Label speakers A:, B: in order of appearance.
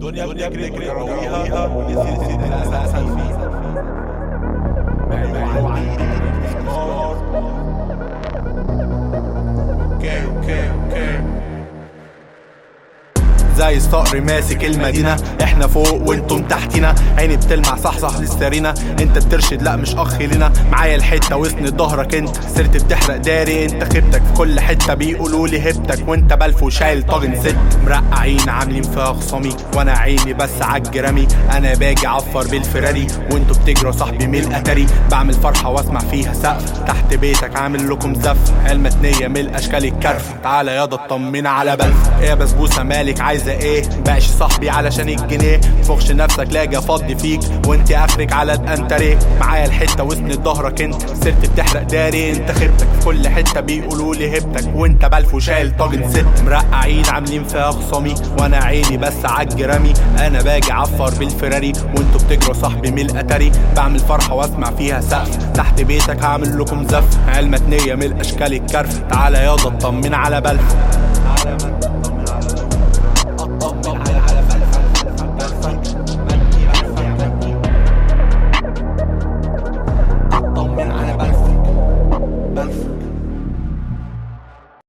A: دنيا بنجري كراويها ونسيت الأساس فيها.
B: زي الصقر ماسك المدينة، احنا فوق وانتم تحتنا، عيني بتلمع صحصح للسرينة، انت بترشد لا مش اخ لنا، معايا الحتة واسند ظهرك انت، سرت بتحرق داري انت خيبتك في كل حتة، بيقولولي هبتك وانت بلفو شايل طاجن ست، مرقعين عاملين فيها خصامي وانا عيني بس عالجرامي، انا باجي عفر بالفراري وانتوا بتجروا صاحبي من الاتاري، بعمل فرحة واسمع فيها سقف، تحت بيتك عامل لكم زف، علمة نية من الاشكال الكرف، تعالى ياضا اطمن على بلف، ايه يا بسبوسة مالك عايزة ايه؟ بقاش صاحبي علشان الجنيه، تفخش نفسك لاجي افضي فيك وانت اخرك على الانتريه، معايا الحته واسند ظهرك انت، سرت بتحرق داري انت خيبتك في كل حته، بيقولولي هبتك وانت بلفو شايل طاجن ست، مرقعين عاملين فيها خصامي وانا عيني بس عالجرامي، انا باجي عفر بالفراري وانتوا بتجروا صاحبي من الاتاري، بعمل فرحه واسمع فيها سقف، تحت بيتك هعمل لكم زف، علمة نية من الاشكال الكرف، تعالى ياضا اطمن على بلف.